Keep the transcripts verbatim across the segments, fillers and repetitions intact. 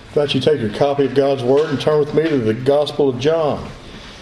Invite you to take your copy of God's Word and turn with me to the Gospel of John.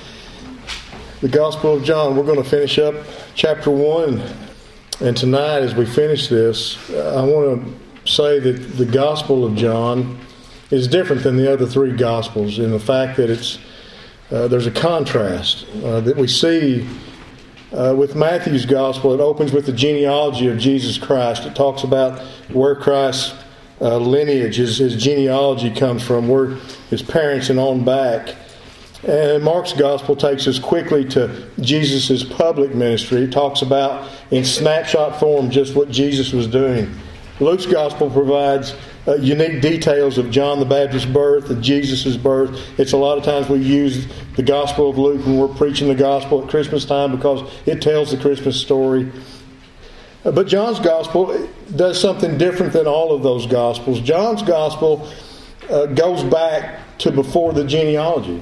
The Gospel of John. We're going to finish up chapter one. And tonight, as we finish this, I want to say that the Gospel of John is different than the other three Gospels in the fact that it's uh, there's a contrast uh, that we see uh, with Matthew's Gospel. It opens with the genealogy of Jesus Christ. It talks about where Christ's uh, lineage, his, his genealogy comes from, where his parents and on back. And Mark's Gospel takes us quickly to Jesus' public ministry. It talks about, in snapshot form, just what Jesus was doing. Luke's Gospel provides uh, unique details of John the Baptist's birth, of Jesus' birth. It's a lot of times we use the Gospel of Luke when we're preaching the Gospel at Christmas time because it tells the Christmas story. Uh, but John's Gospel does something different than all of those Gospels. John's Gospel uh, goes back to before the genealogy.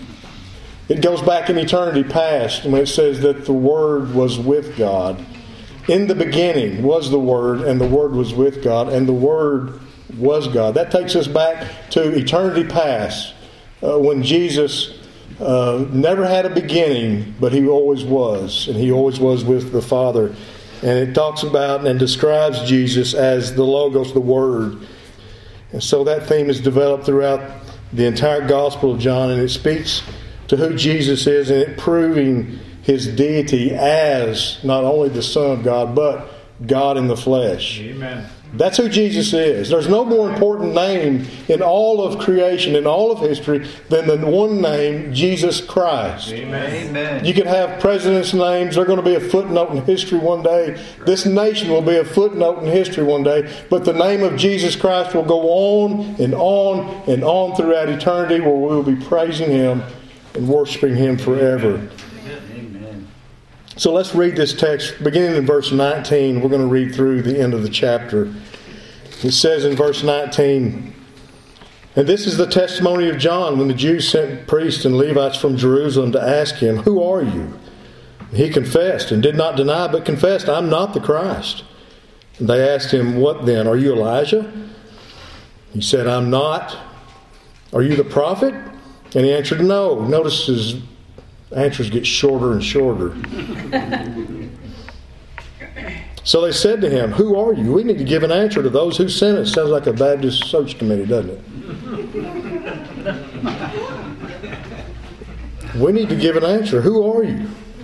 It goes back in eternity past when it says that the Word was with God. In the beginning was the Word, and the Word was with God, and the Word was God. That takes us back to eternity past, uh, when Jesus uh, never had a beginning, but He always was, and He always was with the Father. And it talks about and describes Jesus as the Logos, the Word. And so that theme is developed throughout the entire Gospel of John, and it speaks to who Jesus is, and it proving His deity as not only the Son of God, but God in the flesh. Amen. That's who Jesus is. There's no more important name in all of creation, in all of history, than the one name, Jesus Christ. Amen. Amen. You can have presidents' names. They're going to be a footnote in history one day. This nation will be a footnote in history one day. But the name of Jesus Christ will go on and on and on throughout eternity, where we will be praising Him and worshiping Him forever. Amen. So let's read this text beginning in verse nineteen. We're going to read through the end of the chapter. It says in verse nineteen, "And this is the testimony of John when the Jews sent priests and Levites from Jerusalem to ask him, 'Who are you?' He confessed and did not deny, but confessed, 'I'm not the Christ.' And they asked him, 'What then? Are you Elijah?' He said, 'I'm not.' 'Are you the prophet?' And he answered, 'No.'" Notice his answers get shorter and shorter. So they said to him, "Who are you? We need to give an answer to those who sent us." Sounds like a Baptist search committee, doesn't it? We need to give an answer. Who are you?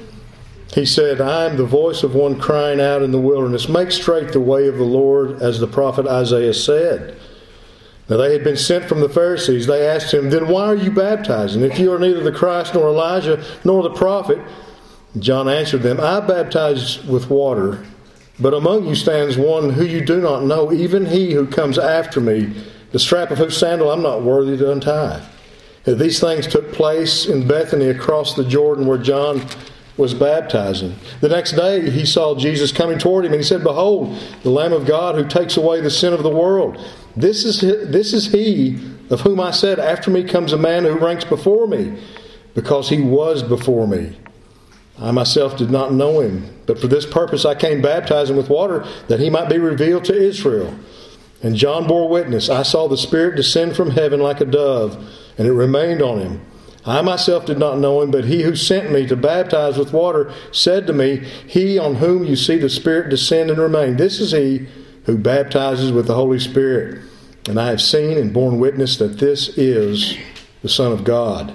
He said, "I am the voice of one crying out in the wilderness, 'Make straight the way of the Lord,' as the prophet Isaiah said." Now they had been sent from the Pharisees. They asked him, "Then why are you baptizing, if you are neither the Christ nor Elijah nor the prophet?" John answered them, "I baptize with water, but among you stands one who you do not know, even he who comes after me, the strap of whose sandal I'm not worthy to untie." Now, these things took place in Bethany across the Jordan where John was baptizing. The next day he saw Jesus coming toward him, and he said, "Behold, the Lamb of God who takes away the sin of the world. This is this is he of whom I said, 'After me comes a man who ranks before me, because he was before me.' I myself did not know him, but for this purpose I came baptizing with water, that he might be revealed to Israel." And John bore witness, "I saw the Spirit descend from heaven like a dove, and it remained on him. I myself did not know him, but he who sent me to baptize with water said to me, 'He on whom you see the Spirit descend and remain, this is he who baptizes with the Holy Spirit. And I have seen and borne witness that this is the Son of God.'"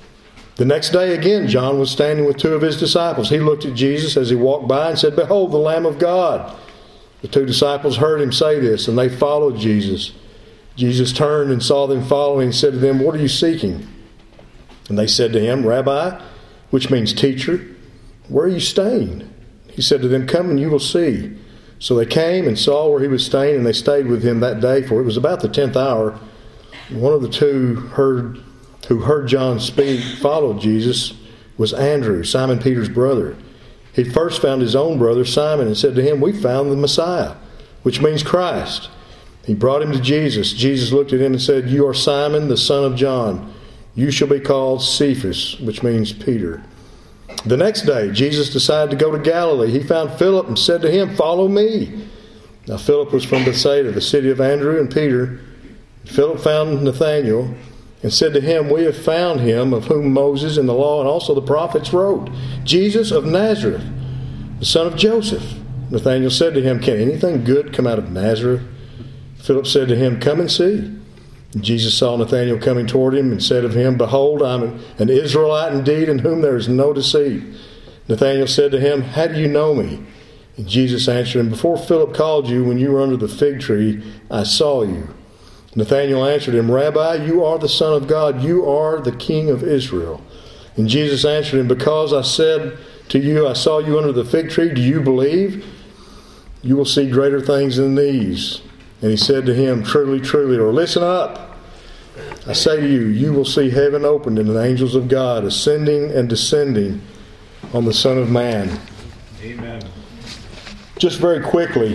The next day again, John was standing with two of his disciples. He looked at Jesus as he walked by and said, "Behold, the Lamb of God." The two disciples heard him say this, and they followed Jesus. Jesus turned and saw them following and said to them, "What are you seeking?" And they said to him, "Rabbi," which means teacher, "where are you staying?" He said to them, "Come and you will see." So they came and saw where he was staying, and they stayed with him that day, for it was about the tenth hour. One of the two heard, who heard John speak followed Jesus was Andrew, Simon Peter's brother. He first found his own brother Simon and said to him, "We found the Messiah," which means Christ. He brought him to Jesus. Jesus looked at him and said, "You are Simon, the son of John. You shall be called Cephas," which means Peter. The next day, Jesus decided to go to Galilee. He found Philip and said to him, "Follow me." Now Philip was from Bethsaida, the city of Andrew and Peter. Philip found Nathanael and said to him, "We have found him of whom Moses and the law and also the prophets wrote, Jesus of Nazareth, the son of Joseph." Nathanael said to him, "Can anything good come out of Nazareth?" Philip said to him, "Come and see." And Jesus saw Nathanael coming toward him and said of him, "Behold, I am an Israelite indeed, in whom there is no deceit." Nathanael said to him, "How do you know me?" And Jesus answered him, "Before Philip called you, when you were under the fig tree, I saw you." Nathanael answered him, "Rabbi, you are the Son of God. You are the King of Israel." And Jesus answered him, "Because I said to you, I saw you under the fig tree, do you believe? You will see greater things than these." And he said to him, "Truly, truly," or listen up, "I say to you, you will see heaven opened and the angels of God ascending and descending on the Son of Man." Amen. Just very quickly,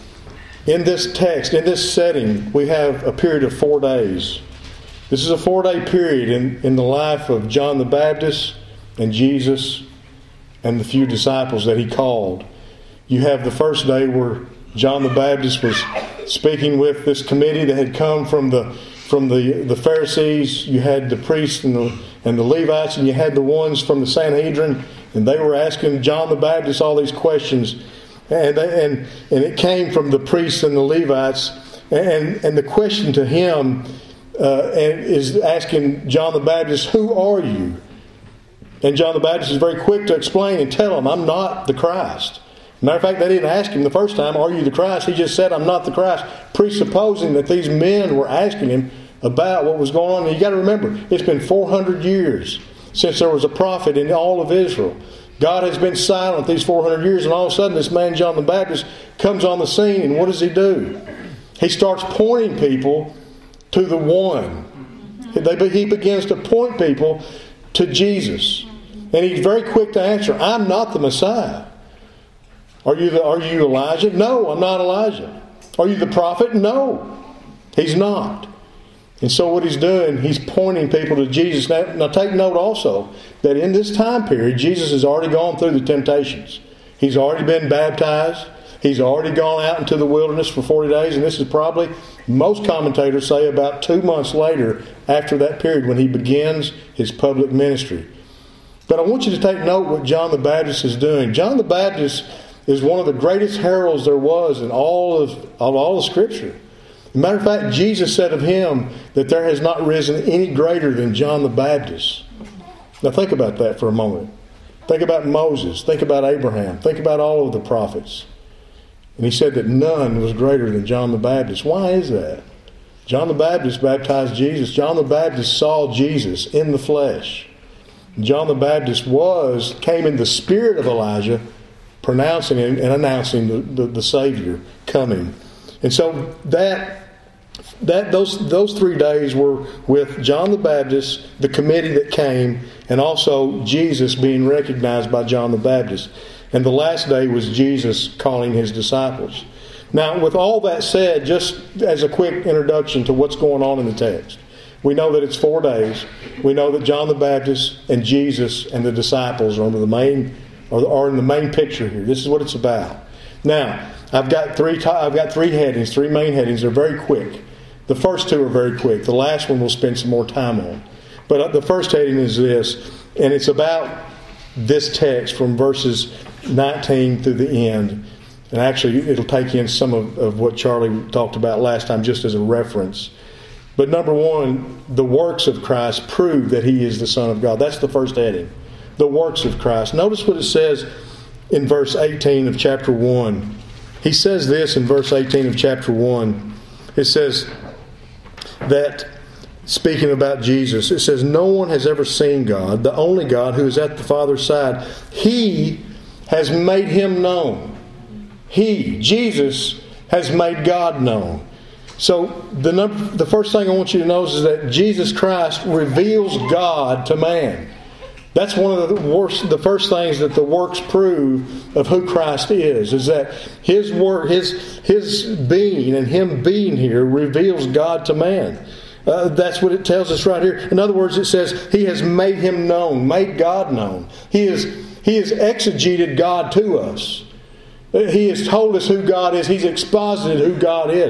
in this text, in this setting, we have a period of four days. This is a four-day period in, in the life of John the Baptist and Jesus and the few disciples that he called. You have the first day where John the Baptist was speaking with this committee that had come from the from the, the Pharisees. You had the priests and the and the Levites, and you had the ones from the Sanhedrin, and they were asking John the Baptist all these questions. And they, and and it came from the priests and the Levites, and and the question to him uh, and is asking John the Baptist, "Who are you?" And John the Baptist is very quick to explain and tell him, "I'm not the Christ." Matter of fact, they didn't ask him the first time, "Are you the Christ?" He just said, "I'm not the Christ," presupposing that these men were asking him about what was going on. And you got to remember, it's been four hundred years since there was a prophet in all of Israel. God has been silent these four hundred years, and all of a sudden this man John the Baptist comes on the scene, and what does he do? He starts pointing people to the one. He begins to point people to Jesus. And he's very quick to answer, "I'm not the Messiah." Are you the, are you Elijah? No, I'm not Elijah. Are you the prophet? No, he's not. And so what he's doing, he's pointing people to Jesus. Now, now take note also that in this time period, Jesus has already gone through the temptations. He's already been baptized. He's already gone out into the wilderness for forty days. And this is probably, most commentators say, about two months later after that period when he begins his public ministry. But I want you to take note what John the Baptist is doing. John the Baptist is one of the greatest heralds there was in all of, of all of Scripture. As a matter of fact, Jesus said of him that there has not risen any greater than John the Baptist. Now think about that for a moment. Think about Moses. Think about Abraham. Think about all of the prophets. And he said that none was greater than John the Baptist. Why is that? John the Baptist baptized Jesus. John the Baptist saw Jesus in the flesh. John the Baptist was, came in the spirit of Elijah, pronouncing and announcing the, the, the Savior coming. And so that that those those three days were with John the Baptist, the committee that came, and also Jesus being recognized by John the Baptist. And the last day was Jesus calling his disciples. Now, with all that said, just as a quick introduction to what's going on in the text, we know that it's four days. We know that John the Baptist and Jesus and the disciples are under the main are in the main picture here. This is what it's about. Now, I've got three. I've got three headings, three main headings. They're very quick. The first two are very quick. The last one we'll spend some more time on. But the first heading is this, and it's about this text from verses nineteen through the end. And actually, it'll take in some of, of what Charlie talked about last time, just as a reference. But number one, the works of Christ prove that He is the Son of God. That's the first heading. The works of Christ. Notice what it says in verse eighteen of chapter one. He says this in verse eighteen of chapter one. It says that, speaking about Jesus, it says, "No one has ever seen God, the only God who is at the Father's side. He has made Him known." He, Jesus, has made God known. So the number, the first thing I want you to notice is that Jesus Christ reveals God to man. That's one of the worst, the first things that the works prove of who Christ is, is that His work, His His being and Him being here reveals God to man. Uh, that's what it tells us right here. In other words, it says He has made Him known, made God known. He is He has exegeted God to us. He has told us who God is. He's exposited who God is.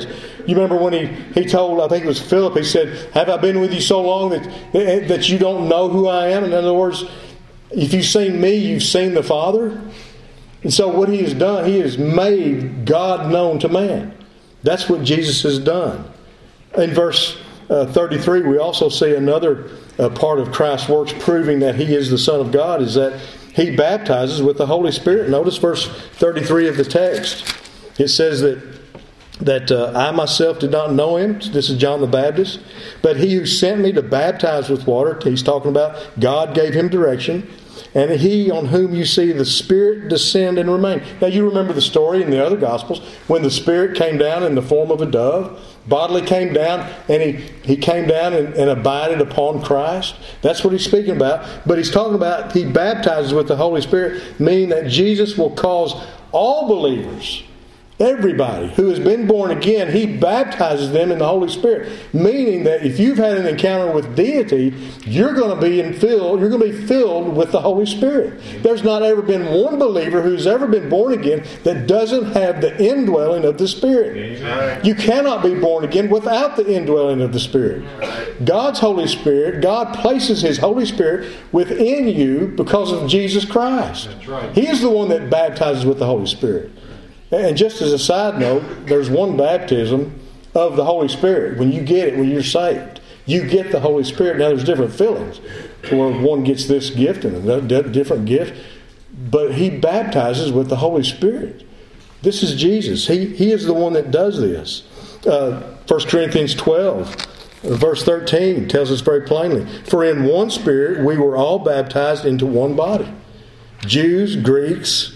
You remember when he, he told, I think it was Philip, he said, have I been with you so long that, that you don't know who I am? In other words, if you've seen me, you've seen the Father. And so what he has done, he has made God known to man. That's what Jesus has done. In verse uh, thirty-three, we also see another uh, part of Christ's works proving that he is the Son of God, is that he baptizes with the Holy Spirit. Notice verse thirty-three of the text. It says that, that uh, I myself did not know him. This is John the Baptist. But he who sent me to baptize with water, he's talking about God gave him direction. And he on whom you see the Spirit descend and remain. Now you remember the story in the other Gospels when the Spirit came down in the form of a dove, bodily came down, and he, he came down and, and abided upon Christ. That's what he's speaking about. But he's talking about he baptizes with the Holy Spirit, meaning that Jesus will cause all believers, everybody who has been born again, he baptizes them in the Holy Spirit. Meaning that if you've had an encounter with deity, you're going to be in filled, you're going to be filled with the Holy Spirit. There's not ever been one believer who's ever been born again that doesn't have the indwelling of the Spirit. Amen. You cannot be born again without the indwelling of the Spirit. God's Holy Spirit, God places His Holy Spirit within you because of Jesus Christ. That's right. He is the one that baptizes with the Holy Spirit. And just as a side note, there's one baptism of the Holy Spirit. When you get it, when you're saved, you get the Holy Spirit. Now there's different fillings where one gets this gift and a different gift. But He baptizes with the Holy Spirit. This is Jesus. He, he is the one that does this. Uh, First Corinthians twelve, verse thirteen tells us very plainly, for in one Spirit we were all baptized into one body. Jews, Greeks,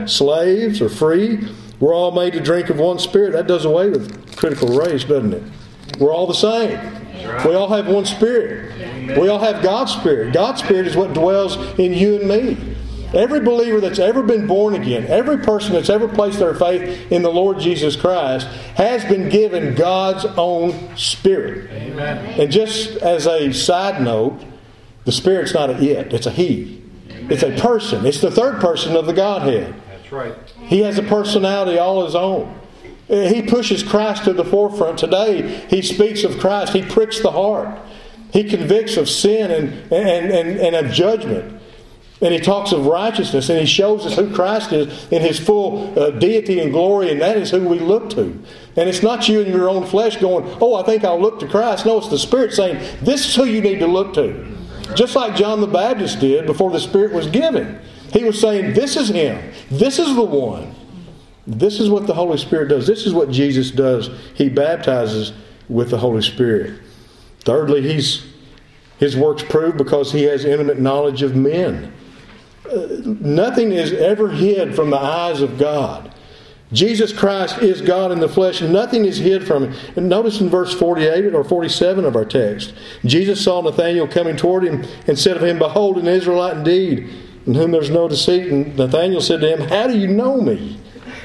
slaves or free, we're all made to drink of one Spirit. That does away with critical race, doesn't it? We're all the same. We all have one Spirit. We all have God's Spirit. God's Spirit is what dwells in you and me. Every believer that's ever been born again, every person that's ever placed their faith in the Lord Jesus Christ has been given God's own Spirit. Amen. And just as a side note, the Spirit's not a it, it's a He. It's a person. It's the third person of the Godhead. That's right. He has a personality all His own. He pushes Christ to the forefront. Today, He speaks of Christ. He pricks the heart. He convicts of sin and, and, and, and of judgment. And He talks of righteousness. And He shows us who Christ is in His full uh, deity and glory. And that is who we look to. And it's not you in your own flesh going, oh, I think I'll look to Christ. No, it's the Spirit saying, this is who you need to look to. Just like John the Baptist did before the Spirit was given. He was saying, this is Him. This is the one. This is what the Holy Spirit does. This is what Jesus does. He baptizes with the Holy Spirit. Thirdly, he's, His works prove because He has intimate knowledge of men. Uh, nothing is ever hid from the eyes of God. Jesus Christ is God in the flesh. Nothing is hid from Him. And notice in verse forty-eight or forty-seven of our text, Jesus saw Nathanael coming toward Him and said of him, behold, an Israelite indeed, in whom there's no deceit. And Nathanael said to him, how do you know me?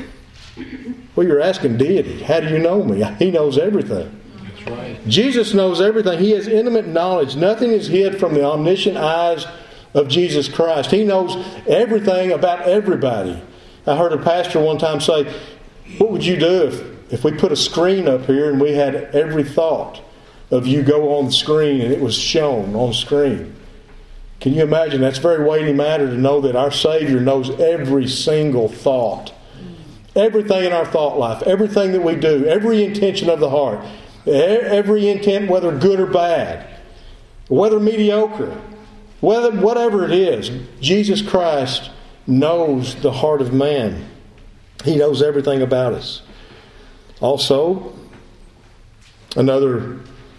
Well, you're asking deity. How do you know me? He knows everything. That's right. Jesus knows everything. He has intimate knowledge. Nothing is hid from the omniscient eyes of Jesus Christ. He knows everything about everybody. I heard a pastor one time say, what would you do if, if we put a screen up here and we had every thought of you go on the screen and it was shown on screen? Can you imagine? That's a very weighty matter to know that our Savior knows every single thought. Everything in our thought life, everything that we do, every intention of the heart, every intent, whether good or bad, whether mediocre, whether whatever it is, Jesus Christ knows the heart of man. He knows everything about us. Also, another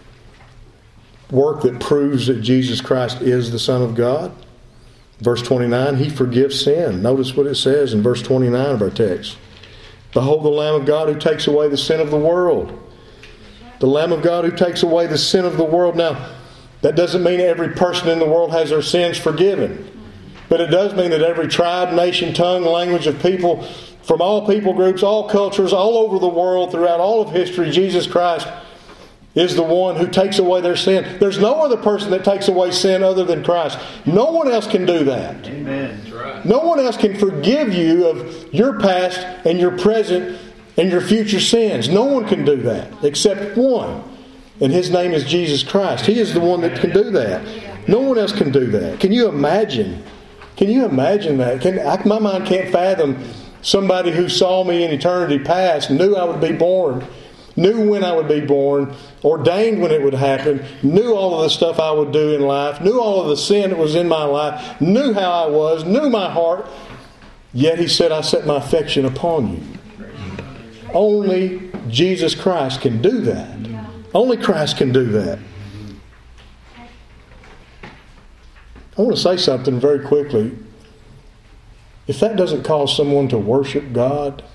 work that proves that Jesus Christ is the Son of God. Verse twenty-nine, He forgives sin. Notice what it says in verse twenty-nine of our text. Behold the Lamb of God who takes away the sin of the world. The Lamb of God who takes away the sin of the world. Now, that doesn't mean every person in the world has their sins forgiven. But it does mean that every tribe, nation, tongue, language of people, from all people groups, all cultures, all over the world, throughout all of history, Jesus Christ is the one who takes away their sin. There's no other person that takes away sin other than Christ. No one else can do that. Amen. That's right. No one else can forgive you of your past and your present and your future sins. No one can do that except one. And His name is Jesus Christ. He is the one that can do that. No one else can do that. Can you imagine? Can you imagine that? Can, I, my mind can't fathom somebody who saw me in eternity past, knew I would be born, knew when I would be born, ordained when it would happen, knew all of the stuff I would do in life, knew all of the sin that was in my life, knew how I was, knew my heart. Yet He said, I set my affection upon you. Only Jesus Christ can do that. Only Christ can do that. I want to say something very quickly. If that doesn't cause someone to worship God,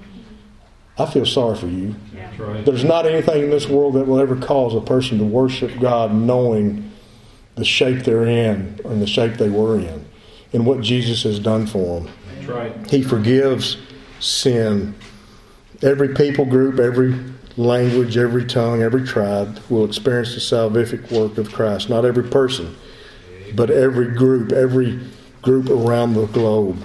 I feel sorry for you. That's right. There's not anything in this world that will ever cause a person to worship God knowing the shape they're in and the shape they were in and what Jesus has done for them. That's right. He forgives sin. Every people group, every language, every tongue, every tribe will experience the salvific work of Christ. Not every person, but every group, every group around the globe.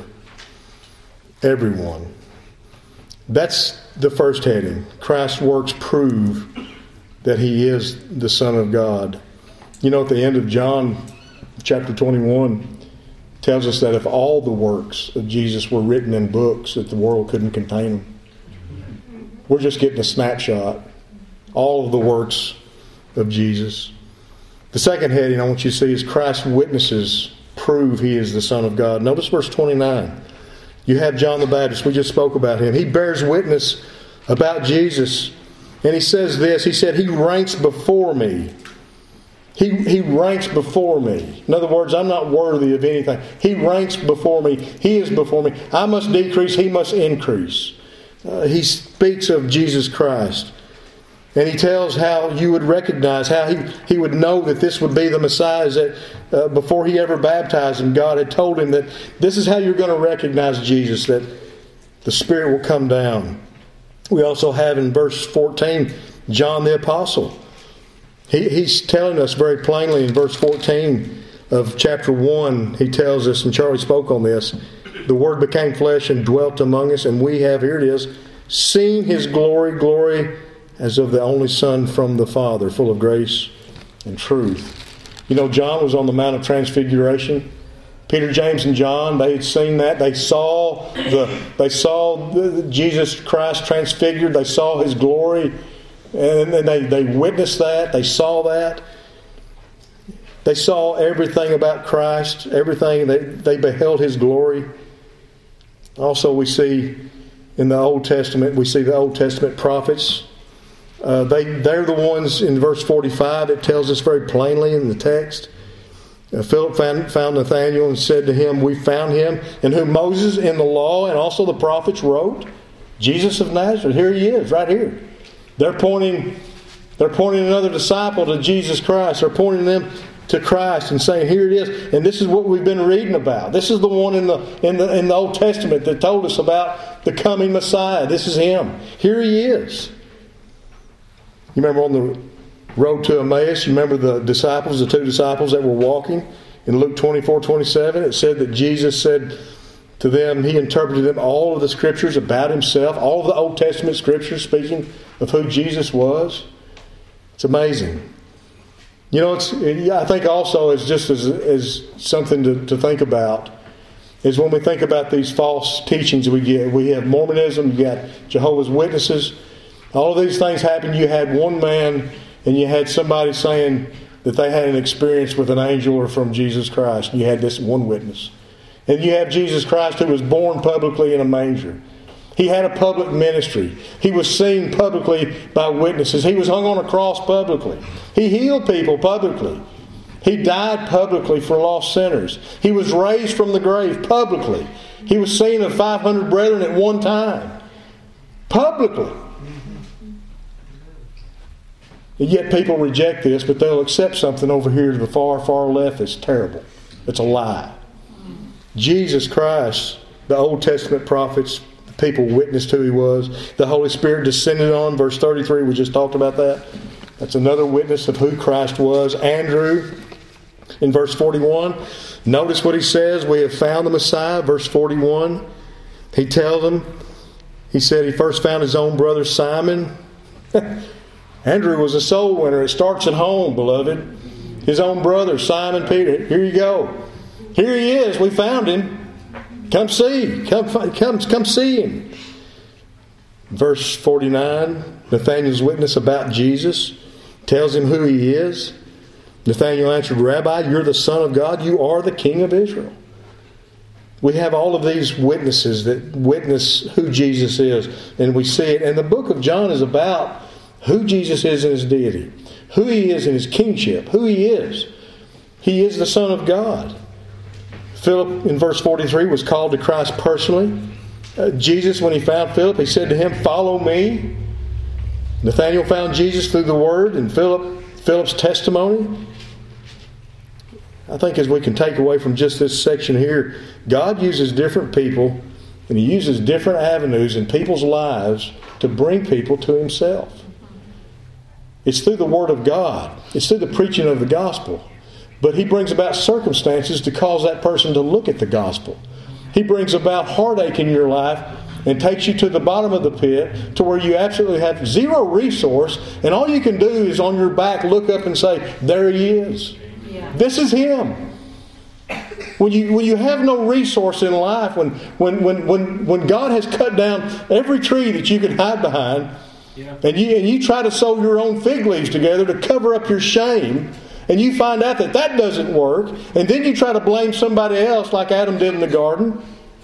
Everyone. That's the first heading. Christ's works prove that He is the Son of God. You know, at the end of John chapter twenty-one, it tells us that if all the works of Jesus were written in books, that the world couldn't contain them. We're just getting a snapshot. All of the works of Jesus. The second heading I want you to see is Christ's witnesses prove He is the Son of God. Notice verse twenty-nine. You have John the Baptist. We just spoke about him. He bears witness about Jesus. And he says this. He said, He ranks before me. He, he ranks before me. In other words, I'm not worthy of anything. He ranks before me. He is before me. I must decrease. He must increase. Uh, he speaks of Jesus Christ. And he tells how you would recognize, how he, he would know that this would be the Messiah. That uh, before he ever baptized him, God had told him that this is how you're going to recognize Jesus, that the Spirit will come down. We also have in verse fourteen, John the Apostle. He, he's telling us very plainly in verse fourteen of chapter one, he tells us, and Charlie spoke on this, the Word became flesh and dwelt among us, and we have, here it is, seen His glory, glory as of the only Son from the Father, full of grace and truth. You know, John was on the Mount of Transfiguration. Peter, James, and John, they had seen that. They saw the they saw the, Jesus Christ transfigured. They saw His glory, and they, they witnessed that. They saw that. They saw everything about Christ, everything. They, they beheld His glory. Also, we see in the Old Testament, we see the Old Testament prophets. Uh, they, they're the ones in verse forty-five. It tells us very plainly in the text. Uh, Philip found, found Nathanael and said to him, we found him in whom Moses in the law and also the prophets wrote, Jesus of Nazareth. Here He is, right here. They're pointing, they're pointing another disciple to Jesus Christ. They're pointing them to Christ and saying, here it is. And this is what we've been reading about. This is the one in the in the in the Old Testament that told us about the coming Messiah. This is Him. Here He is. You remember on the road to Emmaus, you remember the disciples, the two disciples that were walking? In Luke twenty-four twenty-seven, it said that Jesus said to them, He interpreted them all of the Scriptures about Himself, all of the Old Testament Scriptures speaking of who Jesus was. It's amazing. You know, it's I think also it's just as, as something to, to think about is when we think about these false teachings we get. We have Mormonism, you got Jehovah's Witnesses. All of these things happened. You had one man and you had somebody saying that they had an experience with an angel or from Jesus Christ. You had this one witness. And you have Jesus Christ who was born publicly in a manger. He had a public ministry. He was seen publicly by witnesses. He was hung on a cross publicly. He healed people publicly. He died publicly for lost sinners. He was raised from the grave publicly. He was seen of five hundred brethren at one time. Publicly. And yet people reject this, but they'll accept something over here to the far, far left that's terrible. It's a lie. Jesus Christ, the Old Testament prophets, the people witnessed who He was. The Holy Spirit descended on, verse thirty-three, we just talked about that. That's another witness of who Christ was. Andrew, in verse forty-one, notice what he says. We have found the Messiah, verse forty-one. He tells them, He said he first found his own brother Simon. Andrew was a soul winner. It starts at home, beloved. His own brother, Simon Peter. Here you go. Here he is. We found him. Come see. Come, come, come see him. Verse forty-nine, Nathanael's witness about Jesus tells him who he is. Nathanael answered, Rabbi, you're the Son of God. You are the King of Israel. We have all of these witnesses that witness who Jesus is. And we see it. And the book of John is about who Jesus is in his deity. Who he is in his kingship. Who he is. He is the Son of God. Philip, in verse forty-three, was called to Christ personally. Uh, Jesus, when he found Philip, he said to him, follow me. Nathanael found Jesus through the Word and Philip, Philip's testimony. I think as we can take away from just this section here, God uses different people and He uses different avenues in people's lives to bring people to Himself. It's through the Word of God. It's through the preaching of the gospel. But He brings about circumstances to cause that person to look at the gospel. He brings about heartache in your life and takes you to the bottom of the pit to where you absolutely have zero resource, and all you can do is on your back look up and say, there He is. Yeah. This is Him. When you when you have no resource in life, when when when when, when God has cut down every tree that you can hide behind, yeah. and you and you try to sew your own fig leaves together to cover up your shame, and you find out that that doesn't work, and then you try to blame somebody else like Adam did in the garden,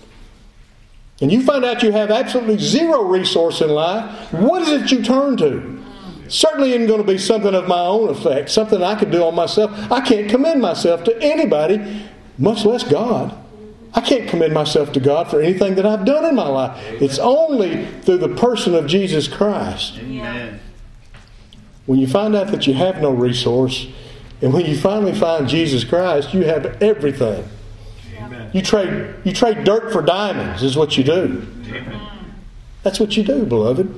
and you find out you have absolutely zero resource in life, what is it you turn to? Certainly isn't going to be something of my own effect, something I could do on myself. I can't commend myself to anybody, much less God. I can't commend myself to God for anything that I've done in my life. It's only through the person of Jesus Christ. Amen. When you find out that you have no resource, and when you finally find Jesus Christ, you have everything. Amen. You trade you trade dirt for diamonds is what you do. Amen. That's what you do, beloved.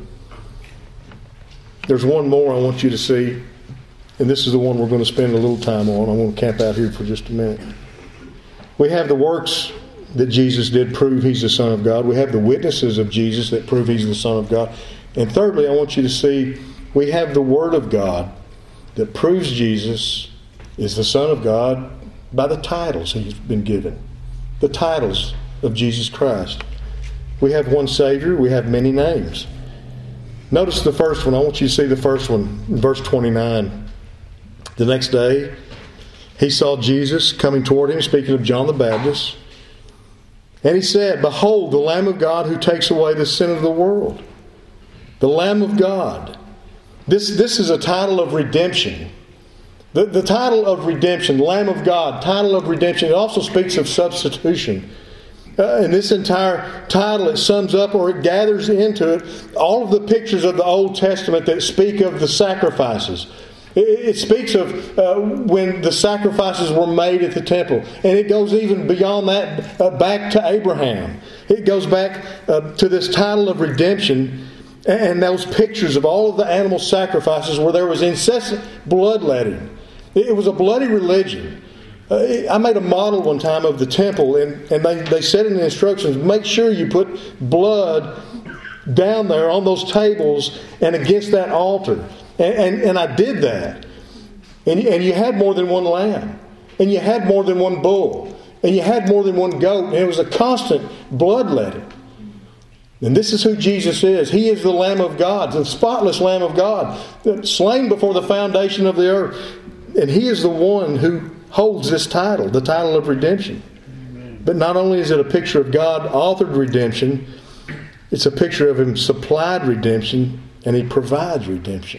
There's one more I want you to see, and this is the one we're going to spend a little time on. I want to camp out here for just a minute. We have the works that Jesus did prove He's the Son of God. We have the witnesses of Jesus that prove He's the Son of God. And thirdly, I want you to see we have the Word of God that proves Jesus is the Son of God by the titles He's been given. The titles of Jesus Christ. We have one Savior. We have many names. Notice the first one. I want you to see the first one in verse twenty-nine. The next day, he saw Jesus coming toward him, speaking of John the Baptist. And he said, behold, the Lamb of God who takes away the sin of the world. The Lamb of God. This, this is a title of redemption. The, the title of redemption, Lamb of God, title of redemption, it also speaks of substitution. Uh, and this entire title, it sums up or it gathers into it all of the pictures of the Old Testament that speak of the sacrifices. It, it speaks of uh, when the sacrifices were made at the temple. And it goes even beyond that, uh, back to Abraham. It goes back uh, to this title of redemption and those pictures of all of the animal sacrifices where there was incessant bloodletting. It was a bloody religion. Uh, I made a model one time of the temple, and, and they, they said in the instructions, make sure you put blood down there on those tables and against that altar. And, and, and I did that. And, and you had more than one lamb. And you had more than one bull. And you had more than one goat. And it was a constant bloodletting. And this is who Jesus is. He is the Lamb of God, the spotless Lamb of God, slain before the foundation of the earth. And He is the one who holds this title, the title of redemption. Amen. But not only is it a picture of God authored redemption, it's a picture of Him supplied redemption, and He provides redemption.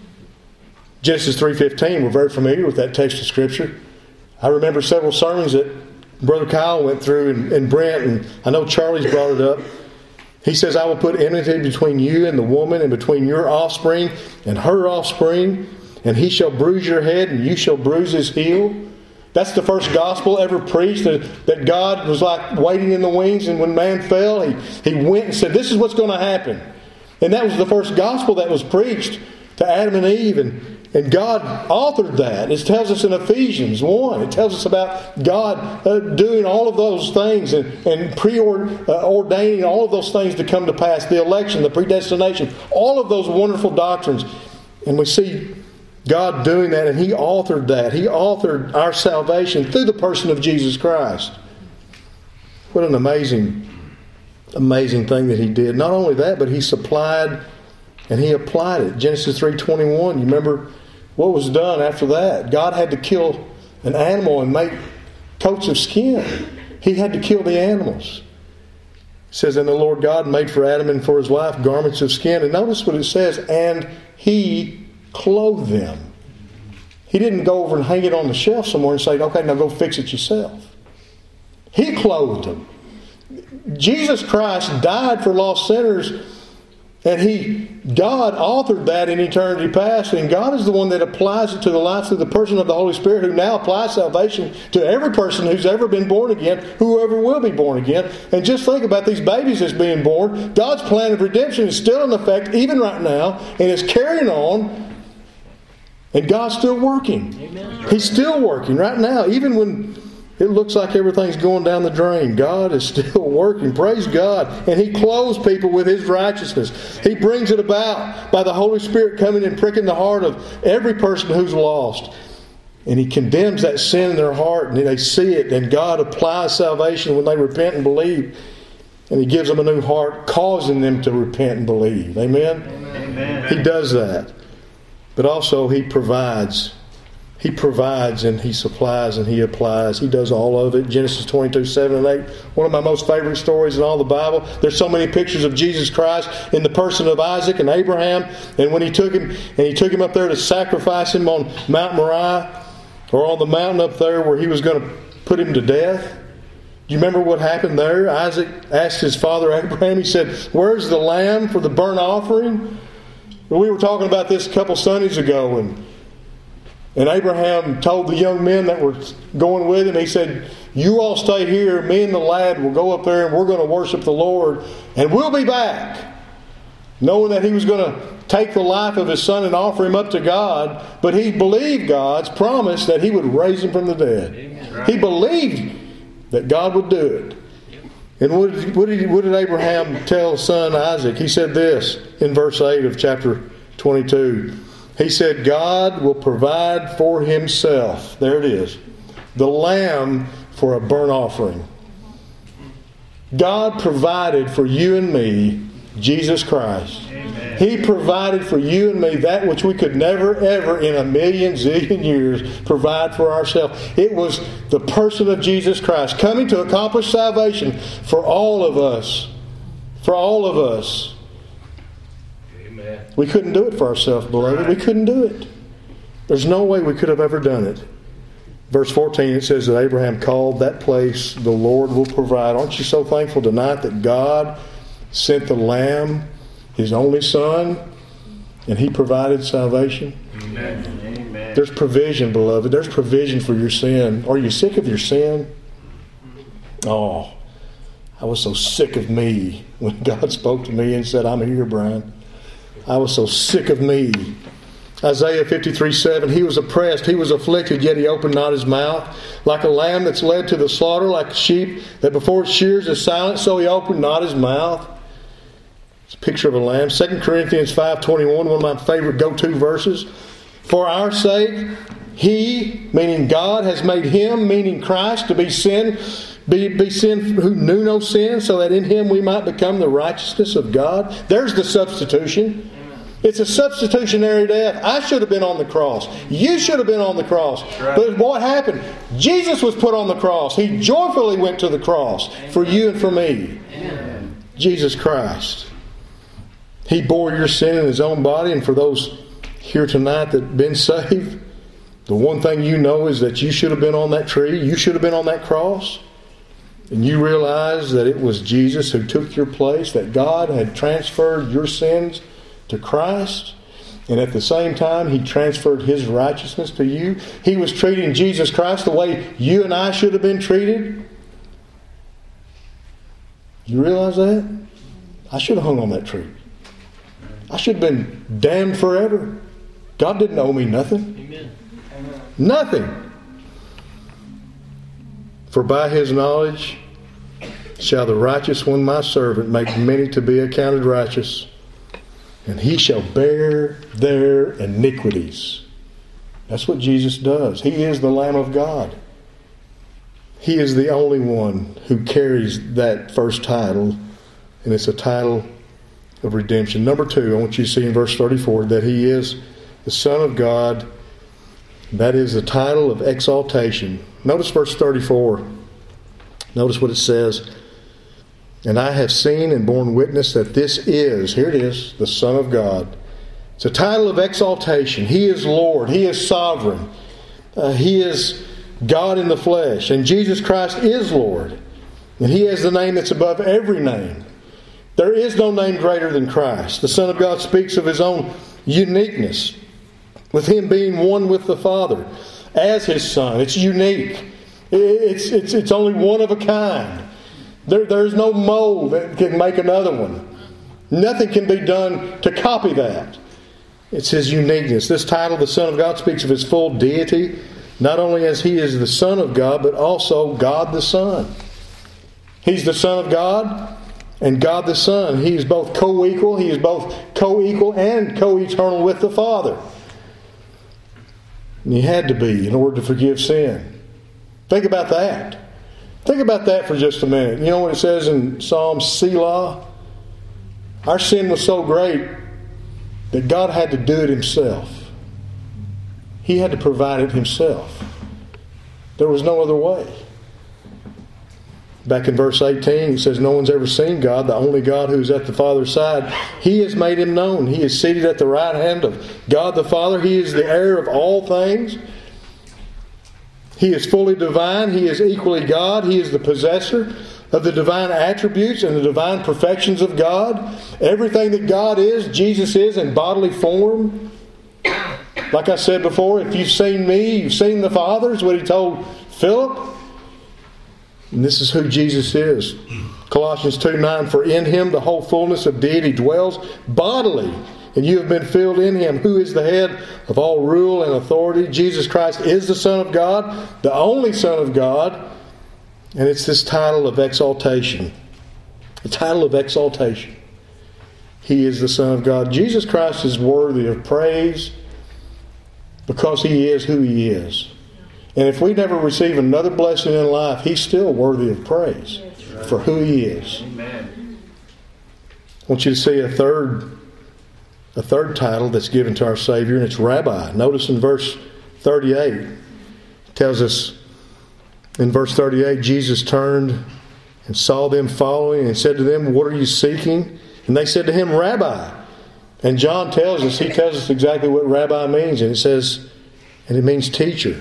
Genesis three fifteen, we're very familiar with that text of Scripture. I remember several sermons that Brother Kyle went through, and, and Brent, and I know Charlie's brought it up. He says, I will put enmity between you and the woman, and between your offspring and her offspring, and he shall bruise your head, and you shall bruise his heel. That's the first gospel ever preached, that, that God was like waiting in the wings, and when man fell, he, he went and said, this is what's going to happen. And that was the first gospel that was preached to Adam and Eve. And, And God authored that. It tells us in Ephesians one. It tells us about God uh, doing all of those things and, and pre-ordaining all of those things to come to pass. The election, the predestination, all of those wonderful doctrines. And we see God doing that, and He authored that. He authored our salvation through the person of Jesus Christ. What an amazing, amazing thing that He did. Not only that, but He supplied and He applied it. Genesis three twenty-one, you remember what was done after that? God had to kill an animal and make coats of skin. He had to kill the animals. It says, and the Lord God made for Adam and for his wife garments of skin. And notice what it says, and He clothed them. He didn't go over and hang it on the shelf somewhere and say, okay, now go fix it yourself. He clothed them. Jesus Christ died for lost sinners, and He, God authored that in eternity past, and God is the one that applies it to the life through the person of the Holy Spirit, who now applies salvation to every person who's ever been born again, whoever will be born again. And just think about these babies that's being born. God's plan of redemption is still in effect even right now, and it's carrying on. And God's still working. Amen. He's still working right now. Even when it looks like everything's going down the drain, God is still working. Praise God. And He clothes people with His righteousness. He brings it about by the Holy Spirit coming and pricking the heart of every person who's lost. And He condemns that sin in their heart, and they see it. And God applies salvation when they repent and believe. And He gives them a new heart, causing them to repent and believe. Amen? Amen. He does that. But also He provides. He provides and He supplies and He applies. He does all of it. Genesis twenty-two, seven and eight. One of my most favorite stories in all the Bible. There's so many pictures of Jesus Christ in the person of Isaac and Abraham. And when he took him, and he took him up there to sacrifice him on Mount Moriah, or on the mountain up there where he was going to put him to death. Do you remember what happened there? Isaac asked his father Abraham, he said, where's the lamb for the burnt offering? Well, we were talking about this a couple Sundays ago, and And Abraham told the young men that were going with him, he said, you all stay here, me and the lad will go up there and we're going to worship the Lord, and we'll be back. Knowing that he was going to take the life of his son and offer him up to God, but he believed God's promise that He would raise him from the dead. Amen. He believed that God would do it. And what did, what, did, what did Abraham tell his son Isaac? He said this in verse eight of chapter twenty-two. He said, God will provide for Himself, there it is, the lamb for a burnt offering. God provided for you and me Jesus Christ. Amen. He provided for you and me that which we could never, ever in a million zillion years provide for ourselves. It was the person of Jesus Christ coming to accomplish salvation for all of us. For all of us. Amen. We couldn't do it for ourselves, beloved. Right. We couldn't do it. There's no way we could have ever done it. Verse fourteen, it says that Abraham called that place, the Lord will provide. Aren't you so thankful tonight that God sent the Lamb, His only Son, and He provided salvation? Amen. Amen. There's provision, beloved. There's provision for your sin. Are you sick of your sin? Oh, I was so sick of me when God spoke to me and said, I'm here, Brian. I was so sick of me. Isaiah fifty-three seven, He was oppressed, He was afflicted, yet He opened not His mouth. Like a lamb that's led to the slaughter, like a sheep that before its shears is silent, so He opened not His mouth. It's a picture of a lamb. Second Corinthians five twenty-one, one of my favorite go-to verses. For our sake, He, meaning God, has made Him, meaning Christ, to be sin, be, be sin who knew no sin, so that in Him we might become the righteousness of God. There's the substitution. It's a substitutionary death. I should have been on the cross. You should have been on the cross. Right. But what happened? Jesus was put on the cross. He joyfully went to the cross for you and for me. Amen. Jesus Christ. He bore your sin in His own body. And for those here tonight that have been saved, the one thing you know is that you should have been on that tree. You should have been on that cross. And you realize that it was Jesus who took your place, that God had transferred your sins to Christ, and at the same time He transferred His righteousness to you. He was treating Jesus Christ the way you and I should have been treated. You realize that? I should have hung on that tree. I should have been damned forever. God didn't owe me nothing. Amen. Nothing. For by his knowledge shall the righteous one, my servant, make many to be accounted righteous, and he shall bear their iniquities. That's what Jesus does. He is the Lamb of God. He is the only one who carries that first title, and it's a title of redemption. Number two, I want you to see in verse thirty-four that he is the Son of God. That is the title of exaltation. Notice verse thirty-four. Notice what it says. And I have seen and borne witness that this is, here it is, the Son of God. It's a title of exaltation. He is Lord. He is sovereign. Uh, he is God in the flesh. And Jesus Christ is Lord. And He has the name that's above every name. There is no name greater than Christ. The Son of God speaks of His own uniqueness, with Him being one with the Father as His Son. It's unique. It's, it's, it's only one of a kind. There, there's no mold that can make another one. Nothing can be done to copy that. It's His uniqueness. This title, the Son of God, speaks of His full deity, not only as He is the Son of God, but also God the Son. He's the Son of God and God the Son. He is both co-equal. He is both co-equal and co-eternal with the Father. And He had to be in order to forgive sin. Think about that. Think about that for just a minute. You know what it says in Psalm Selah? Our sin was so great that God had to do it Himself. He had to provide it Himself. There was no other way. Back in verse eighteen, it says, no one's ever seen God, the only God who's at the Father's side. He has made Him known. He is seated at the right hand of God the Father. He is the heir of all things. He is fully divine. He is equally God. He is the possessor of the divine attributes and the divine perfections of God. Everything that God is, Jesus is in bodily form. Like I said before, if you've seen me, you've seen the Father, is what He told Philip. And this is who Jesus is. Colossians two nine, for in Him the whole fullness of deity dwells bodily, and you have been filled in Him, who is the head of all rule and authority. Jesus Christ is the Son of God, the only Son of God. And it's this title of exaltation. The title of exaltation. He is the Son of God. Jesus Christ is worthy of praise because He is who He is. And if we never receive another blessing in life, He's still worthy of praise for who He is. Amen. I want you to see a third A third title that's given to our Savior, and it's Rabbi. Notice in verse thirty-eight, it tells us in verse thirty-eight, Jesus turned and saw them following and said to them, what are you seeking? And they said to Him, Rabbi. And John tells us, he tells us exactly what Rabbi means. And it says, and it means teacher.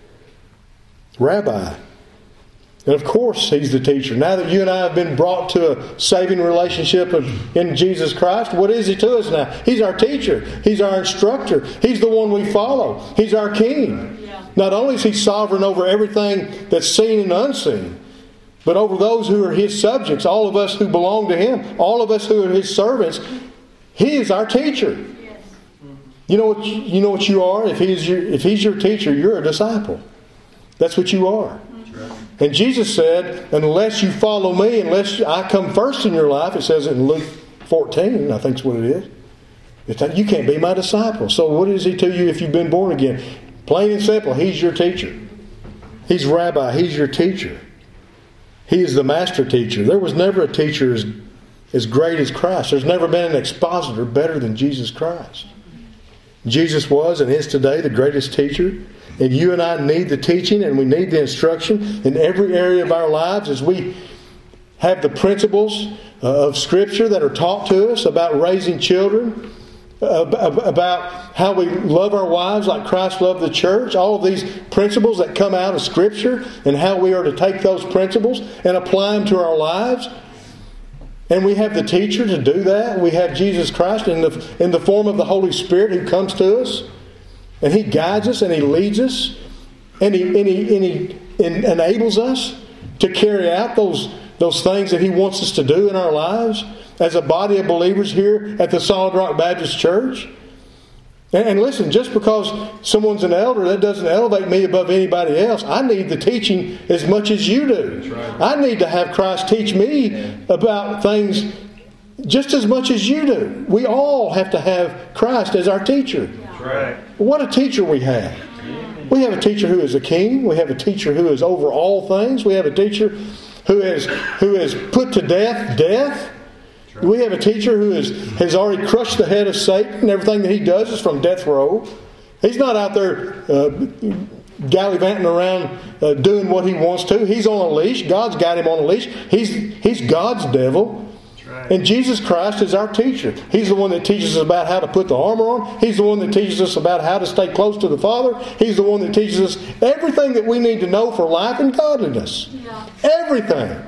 Rabbi. And of course He's the teacher. Now that you and I have been brought to a saving relationship in Jesus Christ, what is He to us now? He's our teacher. He's our instructor. He's the one we follow. He's our King. Yeah. Not only is He sovereign over everything that's seen and unseen, but over those who are His subjects, all of us who belong to Him, all of us who are His servants. He is our teacher. Yes. You know what you know what you are? If He's your if He's your teacher, you're a disciple. That's what you are. And Jesus said, unless you follow me, unless I come first in your life, it says it in Luke fourteen, I think is what it is. It's that you can't be my disciple. So what is He to you if you've been born again? Plain and simple, He's your teacher. He's Rabbi. He's your teacher. He is the master teacher. There was never a teacher as, as great as Christ. There's never been an expositor better than Jesus Christ. Jesus was and is today the greatest teacher. And you and I need the teaching and we need the instruction in every area of our lives as we have the principles of Scripture that are taught to us about raising children, about how we love our wives like Christ loved the church. All of these principles that come out of Scripture and how we are to take those principles and apply them to our lives. And we have the teacher to do that. We have Jesus Christ in the, in the form of the Holy Spirit who comes to us. And He guides us and He leads us. And He, and he, and he enables us to carry out those, those things that He wants us to do in our lives as a body of believers here at the Solid Rock Baptist Church. And, and listen, just because someone's an elder, that doesn't elevate me above anybody else. I need the teaching as much as you do. That's right. I need to have Christ teach me yeah. about things just as much as you do. We all have to have Christ as our teacher. That's right. What a teacher we have. We have a teacher who is a king. We have a teacher who is over all things. We have a teacher who is who is put to death death. We have a teacher who is, has already crushed the head of Satan. Everything that he does is from death row. He's not out there uh, gallivanting around uh, doing what he wants to. He's on a leash. God's got him on a leash. He's, he's God's devil. Right. And Jesus Christ is our teacher. He's the one that teaches us about how to put the armor on. He's the one that teaches us about how to stay close to the Father. He's the one that teaches us everything that we need to know for life and godliness. Yeah. Everything.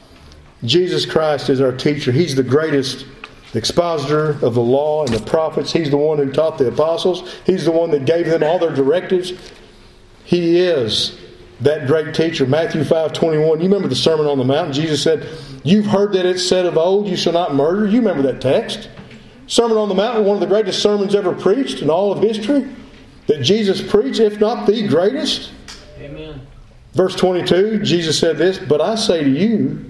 Jesus Christ is our teacher. He's the greatest expositor of the law and the prophets. He's the one who taught the apostles. He's the one that gave them all their directives. He is that great teacher. Matthew five twenty-one. You remember the Sermon on the Mount? Jesus said, "You've heard that it's said of old, you shall not murder." You remember that text. Sermon on the Mount, one of the greatest sermons ever preached in all of history. That Jesus preached, if not the greatest. Amen. Verse twenty-two, Jesus said this, "But I say to you,"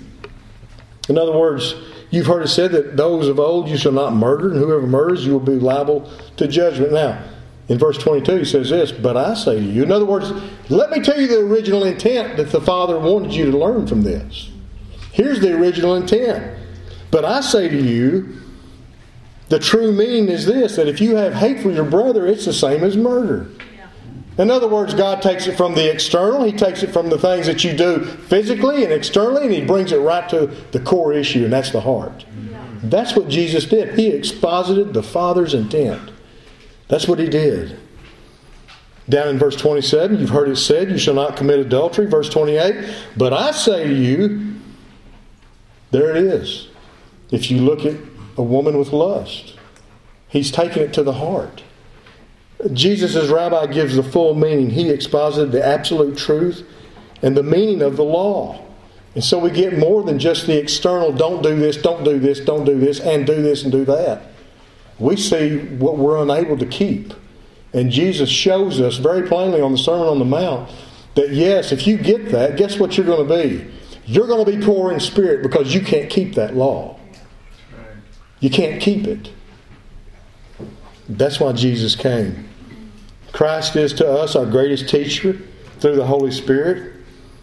in other words, you've heard it said that those of old you shall not murder, and whoever murders you will be liable to judgment. Now, in verse twenty-two he says this, "But I say to you." In other words, let me tell you the original intent that the Father wanted you to learn from this. Here's the original intent. "But I say to you," the true meaning is this, that if you have hate for your brother, it's the same as murder. In other words, God takes it from the external. He takes it from the things that you do physically and externally, and He brings it right to the core issue, and that's the heart. Yeah. That's what Jesus did. He exposited the Father's intent. That's what He did. Down in verse twenty-seven, you've heard it said, "You shall not commit adultery." Verse twenty-eight, "But I say to you," there it is. If you look at a woman with lust, He's taken it to the heart. Jesus as rabbi gives the full meaning. He exposited the absolute truth and the meaning of the law. And so we get more than just the external, don't do this, don't do this, don't do this, and do this and do that. We see what we're unable to keep. And Jesus shows us very plainly on the Sermon on the Mount that yes, if you get that, guess what you're going to be? You're going to be poor in spirit because you can't keep that law. You can't keep it. That's why Jesus came. Christ is to us our greatest teacher through the Holy Spirit.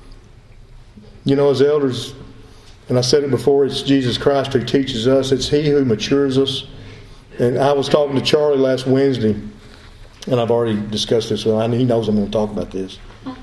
You know, as elders, and I said it before, it's Jesus Christ who teaches us. It's He who matures us. And I was talking to Charlie last Wednesday, and I've already discussed this with him. He knows I'm going to talk about this.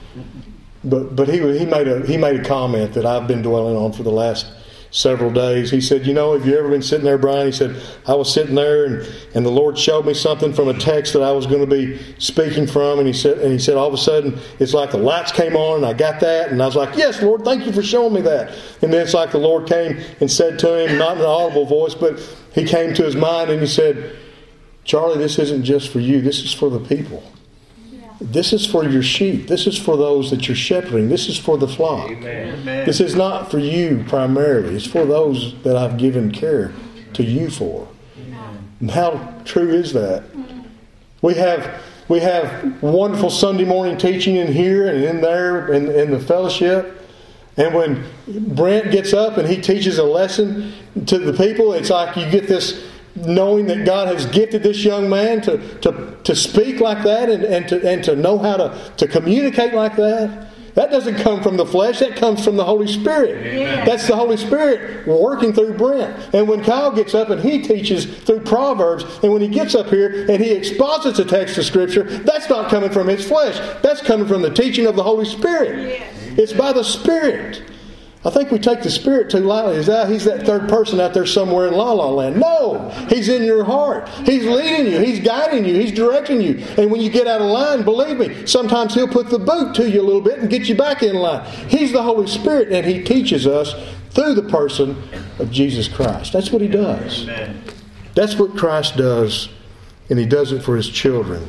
But but he he made a he made a comment that I've been dwelling on for the last several days. He said, "You know, have you ever been sitting there, Brian?" He said, "I was sitting there and, and the Lord showed me something from a text that I was going to be speaking from." And he said, and he said, all of a sudden, it's like the lights came on and I got that. And I was like, "Yes, Lord, thank you for showing me that." And then it's like the Lord came and said to him, not in an audible voice, but He came to his mind and He said, "Charlie, this isn't just for you. This is for the people. This is for your sheep. This is for those that you're shepherding. This is for the flock. Amen. This is not for you primarily. It's for those that I've given care to you for." And how true is that? We have we have wonderful Sunday morning teaching in here and in there in, in the fellowship. And when Brent gets up and he teaches a lesson to the people, it's like you get this knowing that God has gifted this young man to, to, to speak like that and, and to and to know how to, to communicate like that. That doesn't come from the flesh. That comes from the Holy Spirit. Amen. That's the Holy Spirit working through Brent. And when Kyle gets up and he teaches through Proverbs, and when he gets up here and he exposits a text of Scripture, that's not coming from his flesh. That's coming from the teaching of the Holy Spirit. Yes. It's by the Spirit. I think we take the Spirit too lightly. Is that He's that third person out there somewhere in La La Land? No! He's in your heart. He's leading you. He's guiding you. He's directing you. And when you get out of line, believe me, sometimes He'll put the boot to you a little bit and get you back in line. He's the Holy Spirit, and He teaches us through the person of Jesus Christ. That's what He does. That's what Christ does, and He does it for His children.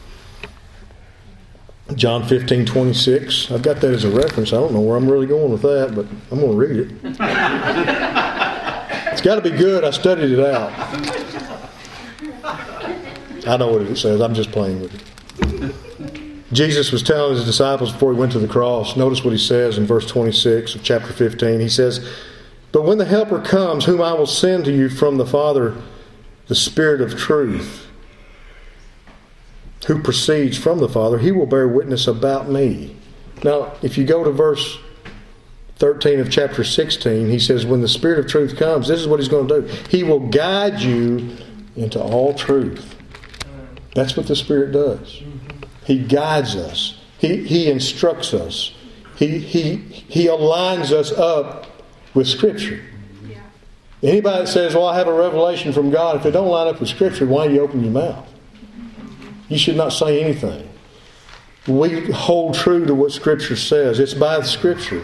John fifteen twenty-six. I've got that as a reference. I don't know where I'm really going with that, but I'm going to read it. It's got to be good. I studied it out. I know what it says. I'm just playing with it. Jesus was telling his disciples before he went to the cross. Notice what he says in verse twenty-six of chapter fifteen. He says, "But when the Helper comes, whom I will send to you from the Father, the Spirit of truth, who proceeds from the Father, he will bear witness about me." Now, if you go to verse thirteen of chapter sixteen, he says, when the Spirit of truth comes, this is what he's going to do. He will guide you into all truth. That's what the Spirit does. He guides us. He, he instructs us. He, he, he aligns us up with Scripture. Yeah. Anybody that says, well, I have a revelation from God, if it don't line up with Scripture, why do you open your mouth? You should not say anything. We hold true to what Scripture says. It's by the Scripture.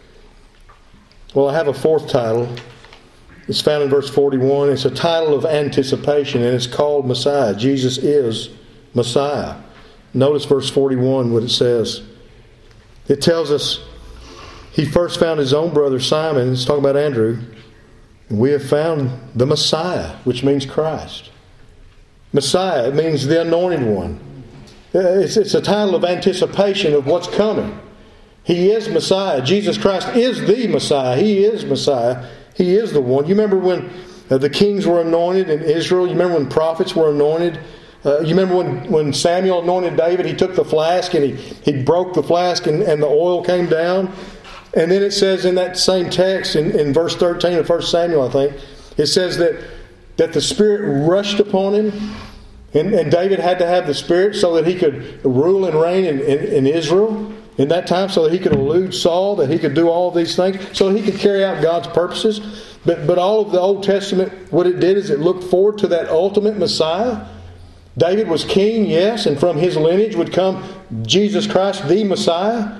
Well, I have a fourth title. It's found in verse forty-one. It's a title of anticipation, and it's called Messiah. Jesus is Messiah. Notice verse forty-one, what it says. It tells us he first found his own brother Simon. It's talking about Andrew. And we have found the Messiah, which means Christ. Messiah, it means the anointed one. It's, it's a title of anticipation of what's coming. He is Messiah. Jesus Christ is the Messiah. He is Messiah. He is the one. You remember when uh, the kings were anointed in Israel? You remember when prophets were anointed? Uh, you remember when, when Samuel anointed David? He took the flask and he, he broke the flask and, and the oil came down. And then it says in that same text, in, in verse thirteen of First Samuel, I think, it says that, that the Spirit rushed upon him. And, and David had to have the Spirit so that he could rule and reign in, in, in Israel in that time, so that he could elude Saul, that he could do all of these things, so that he could carry out God's purposes. But, but all of the Old Testament, what it did is it looked forward to that ultimate Messiah. David was king, yes, and from his lineage would come Jesus Christ, the Messiah.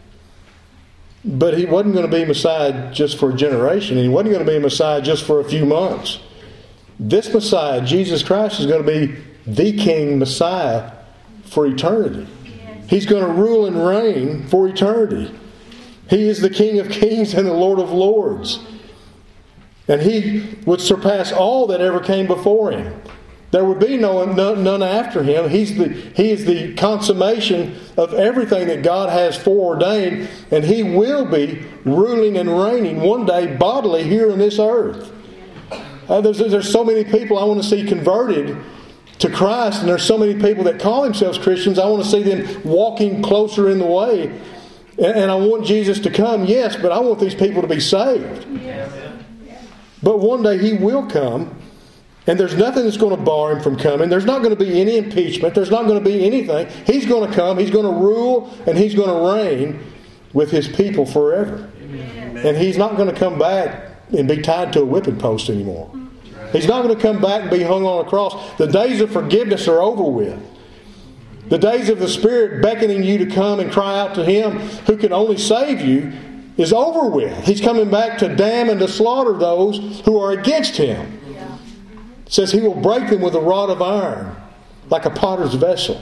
But he wasn't going to be Messiah just for a generation, and he wasn't going to be Messiah just for a few months. This Messiah, Jesus Christ, is going to be the King Messiah for eternity. He's going to rule and reign for eternity. He is the King of kings and the Lord of lords. And he would surpass all that ever came before him. There would be no none after him. He's the, he is the consummation of everything that God has foreordained. And he will be ruling and reigning one day bodily here on this earth. Uh, there's, there's so many people I want to see converted to Christ, and there's so many people that call themselves Christians. I want to see them walking closer in the way, and, and I want Jesus to come, yes, but I want these people to be saved. Yes. But one day He will come, and there's nothing that's going to bar Him from coming. There's not going to be any impeachment. There's not going to be anything. He's going to come. He's going to rule, and He's going to reign with His people forever. Amen. And He's not going to come back and be tied to a whipping post anymore. He's not going to come back and be hung on a cross. The days of forgiveness are over with. The days of the Spirit beckoning you to come and cry out to Him who can only save you is over with. He's coming back to damn and to slaughter those who are against Him. It says He will break them with a rod of iron, like a potter's vessel.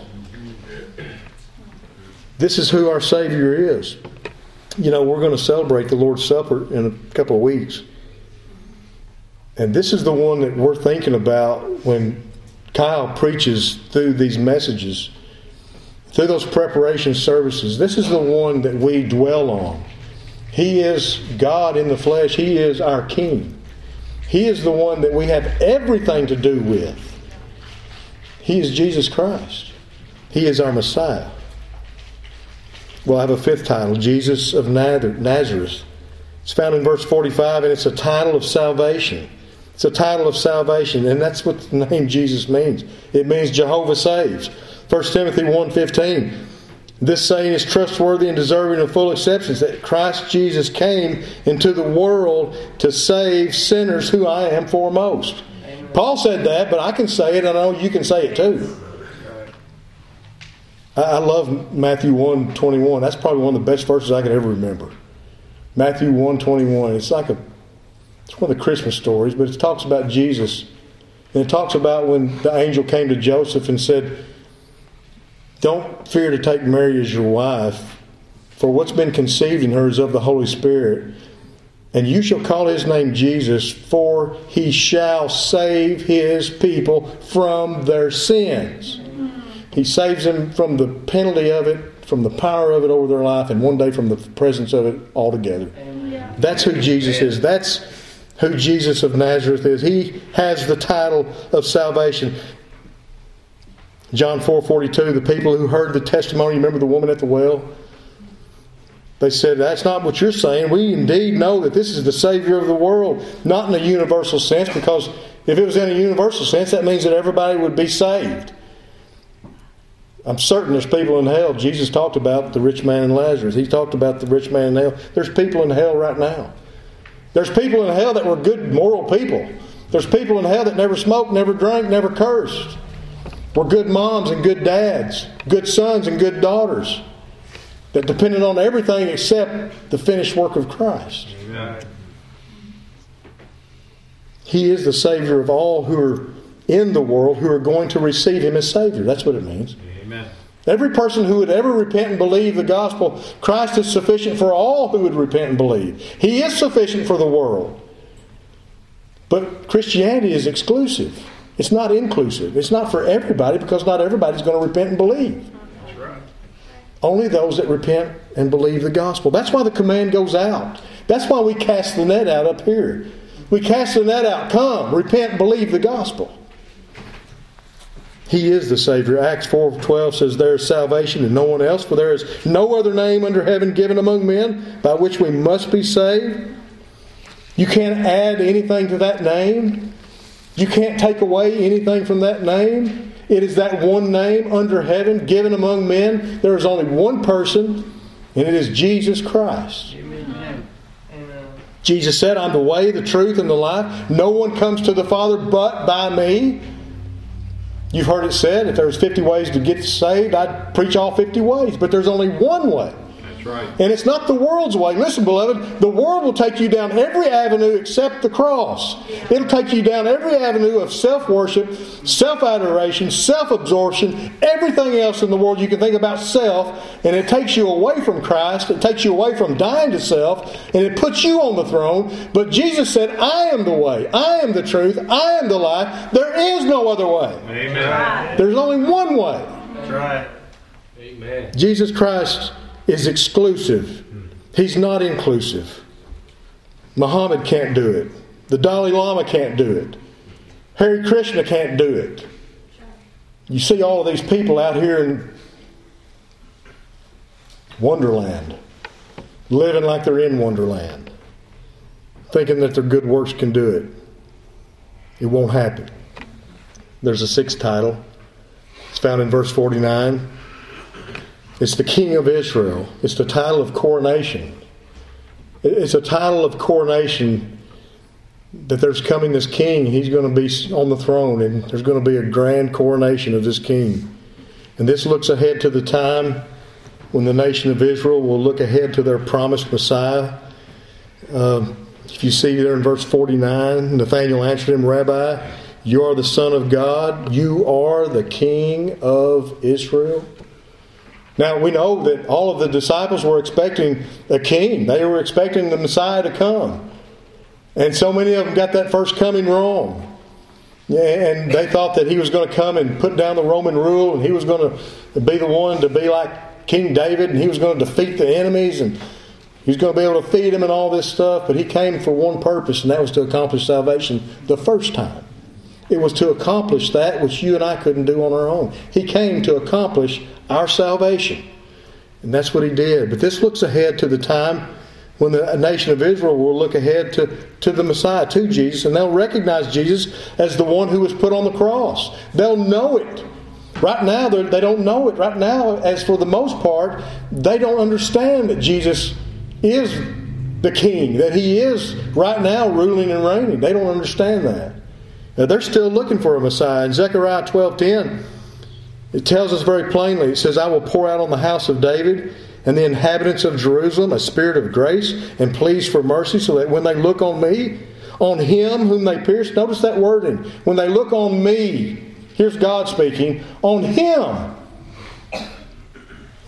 This is who our Savior is. You know, we're going to celebrate the Lord's Supper in a couple of weeks. And this is the one that we're thinking about when Kyle preaches through these messages, through those preparation services. This is the one that we dwell on. He is God in the flesh. He is our King. He is the one that we have everything to do with. He is Jesus Christ. He is our Messiah. Well, I have a fifth title, Jesus of Nazareth. It's found in verse forty-five, and it's a title of salvation. It's a title of salvation, and that's what the name Jesus means. It means Jehovah saves. First Timothy one fifteen. This saying is trustworthy and deserving of full acceptance, that Christ Jesus came into the world to save sinners, who I am foremost. Amen. Paul said that, but I can say it, and I know you can say it too. I love Matthew one twenty-one. That's probably one of the best verses I can ever remember. Matthew one twenty-one. It's like a It's one of the Christmas stories, but it talks about Jesus. And it talks about when the angel came to Joseph and said, "Don't fear to take Mary as your wife, for what's been conceived in her is of the Holy Spirit. And you shall call his name Jesus, for he shall save his people from their sins. He saves them from the penalty of it, from the power of it over their life, and one day from the presence of it altogether. That's who Jesus is. That's who Jesus of Nazareth is. He has the title of salvation. John four forty-two, the people who heard the testimony, remember the woman at the well? They said, that's not what you're saying. We indeed know that this is the Savior of the world. Not in a universal sense, because if it was in a universal sense, that means that everybody would be saved. I'm certain there's people in hell. Jesus talked about the rich man and Lazarus. He talked about the rich man in hell. There's people in hell right now. There's people in hell that were good, moral people. There's people in hell that never smoked, never drank, never cursed. Were good moms and good dads, good sons and good daughters, that depended on everything except the finished work of Christ. Amen. He is the Savior of all who are in the world, who are going to receive Him as Savior. That's what it means. Amen. Every person who would ever repent and believe the gospel, Christ is sufficient for all who would repent and believe. He is sufficient for the world. But Christianity is exclusive. It's not inclusive. It's not for everybody, because not everybody's going to repent and believe. That's right. Only those that repent and believe the gospel. That's why the command goes out. That's why we cast the net out up here. We cast the net out. Come, repent and believe the gospel. He is the Savior. Acts four twelve says, there is salvation in no one else, for there is no other name under heaven given among men by which we must be saved. You can't add anything to that name. You can't take away anything from that name. It is that one name under heaven given among men. There is only one person, and it is Jesus Christ. Amen. Amen. Jesus said, I'm the way, the truth, and the life. No one comes to the Father but by me. You've heard it said, if there's fifty ways to get saved, I'd preach all fifty ways. But there's only one way. That's right. And it's not the world's way. Listen, beloved, the world will take you down every avenue except the cross. It'll take you down every avenue of self-worship, self-adoration, self-absorption, everything else in the world you can think about self, and it takes you away from Christ. It takes you away from dying to self, and it puts you on the throne. But Jesus said, I am the way, I am the truth, I am the life. There is no other way. Amen. There's only one way. That's right. Amen. Jesus Christ is exclusive. He's not inclusive. Muhammad can't do it. The Dalai Lama can't do it. Hare Krishna can't do it. You see all of these people out here in Wonderland, living like they're in Wonderland, thinking that their good works can do it. It won't happen. There's a sixth title. It's found in verse forty-nine. It's the King of Israel. It's the title of coronation. It's a title of coronation that there's coming this king. He's going to be on the throne, and there's going to be a grand coronation of this king. And this looks ahead to the time when the nation of Israel will look ahead to their promised Messiah. Uh, if you see there in verse forty-nine, Nathanael answered him, Rabbi, you are the Son of God. You are the King of Israel. Now, we know that all of the disciples were expecting a king. They were expecting the Messiah to come. And so many of them got that first coming wrong. And they thought that he was going to come and put down the Roman rule, and he was going to be the one to be like King David, and he was going to defeat the enemies, and he was going to be able to feed them and all this stuff. But he came for one purpose, and that was to accomplish salvation the first time. It was to accomplish that which you and I couldn't do on our own. He came to accomplish our salvation. And that's what he did. But this looks ahead to the time when the nation of Israel will look ahead to, to the Messiah, to Jesus, and they'll recognize Jesus as the one who was put on the cross. They'll know it. Right now, they don't know it. Right now, as for the most part, they don't understand that Jesus is the King, that He is right now ruling and reigning. They don't understand that. Now, they're still looking for a Messiah. In Zechariah twelve ten, it tells us very plainly, it says, I will pour out on the house of David and the inhabitants of Jerusalem a spirit of grace and pleas for mercy, so that when they look on me, on Him whom they pierced, notice that wording, when they look on me, here's God speaking, on Him.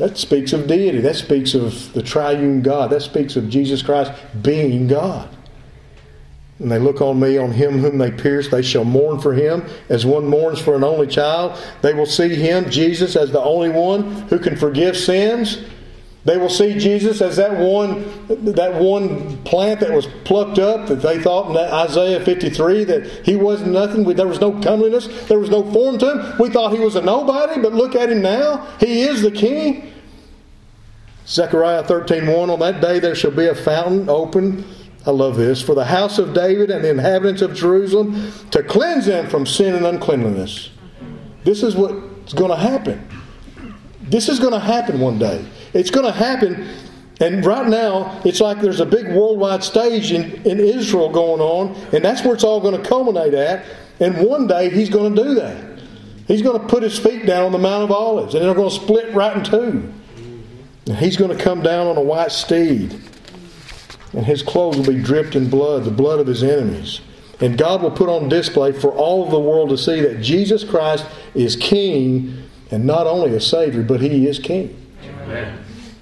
That speaks of deity. That speaks of the triune God. That speaks of Jesus Christ being God. And they look on me, on him whom they pierced. They shall mourn for him as one mourns for an only child. They will see him, Jesus, as the only one who can forgive sins. They will see Jesus as that one, that one plant that was plucked up that they thought in Isaiah fifty-three that he wasn't nothing. There was no comeliness. There was no form to him. We thought he was a nobody, but look at him now. He is the King. Zechariah thirteen one, on that day there shall be a fountain open. I love this. For the house of David and the inhabitants of Jerusalem, to cleanse them from sin and uncleanliness. This is what's going to happen. This is going to happen one day. It's going to happen. And right now, it's like there's a big worldwide stage in, in Israel going on. And that's where it's all going to culminate at. And one day, he's going to do that. He's going to put his feet down on the Mount of Olives. And they're going to split right in two. And he's going to come down on a white steed. And his clothes will be dripped in blood, the blood of his enemies. And God will put on display for all of the world to see that Jesus Christ is King, and not only a Savior, but He is King. Amen.